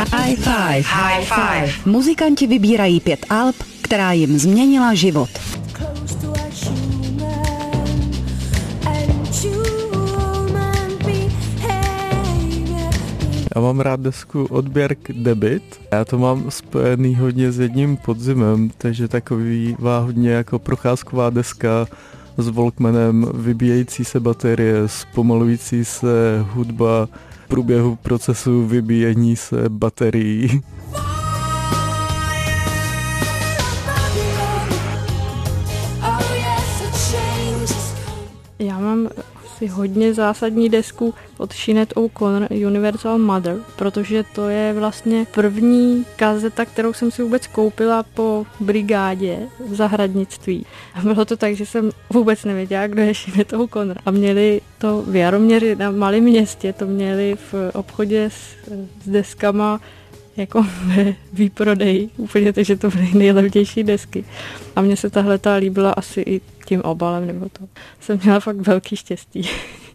High Five. High Five. Muzikanti vybírají 5 alb, která jim změnila život. Já mám rád desku od Björk Debit. Já to mám spojený hodně s jedním podzimem, takže taková hodně jako procházková deska s Walkmanem, vybíjející se baterie, zpomalující se hudba v průběhu procesu vybíjení se baterií. Já mám asi hodně zásadní desku od Sinéad O'Connor Universal Mother, protože to je vlastně první kazeta, kterou jsem si vůbec koupila po brigádě v zahradnictví. A bylo to tak, že jsem vůbec nevěděla, kdo je Sinéad O'Connor. A měli to v Jaroměři na malém městě, to měli v obchodě s deskama jako ve výprodeji, úplně, takže to byly nejlevnější desky. A mně se tahle líbila asi i tím obalem, nebo to. Jsem měla fakt velký štěstí.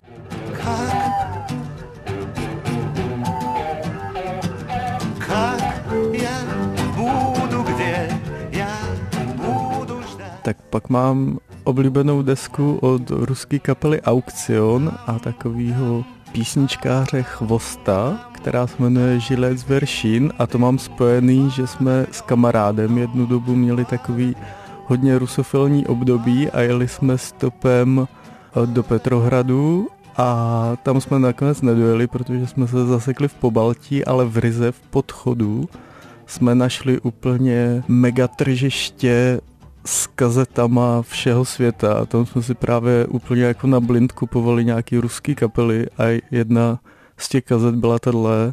Tak pak mám oblíbenou desku od ruské kapely Aukcion a takovýho písničkáře Chvosta, která se jmenuje Žilec Veršín, a to mám spojený, že jsme s kamarádem jednu dobu měli takový hodně rusofilní období a jeli jsme stopem do Petrohradu a tam jsme nakonec nedojeli, protože jsme se zasekli v Pobaltí, ale v Rize v Podchodu jsme našli úplně mega tržiště s kazetama všeho světa a tam jsme si právě úplně jako na blind kupovali nějaký ruský kapely a jedna z těch kazet byla tahle.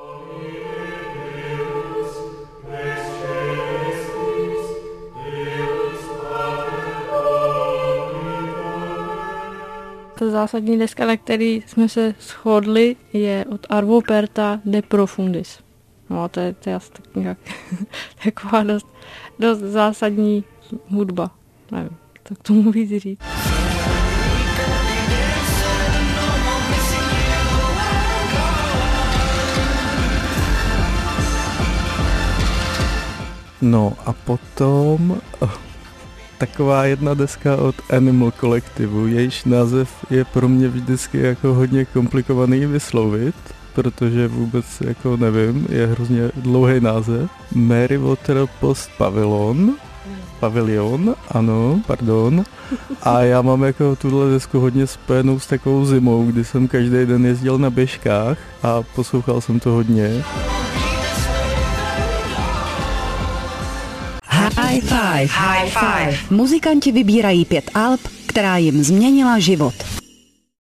Ta zásadní deska, na který jsme se shodli, je od Arvo Pärta De Profundis. No, to je asi tak nějak taková dost zásadní hudba. Nevím, tak tomu víc říct. No a potom taková jedna deska od Animal kolektivu, jejíž název je pro mě vždycky jako hodně komplikovaný vyslovit, protože vůbec jako nevím, je hrozně dlouhý název. Mary Water Post Pavilion, ano, pardon. A já mám jako tuhle desku hodně spojenou s takovou zimou, kdy jsem každý den jezdil na běžkách a poslouchal jsem to hodně. High Five. High Five. Muzikanti vybírají 5 alb, která jim změnila život.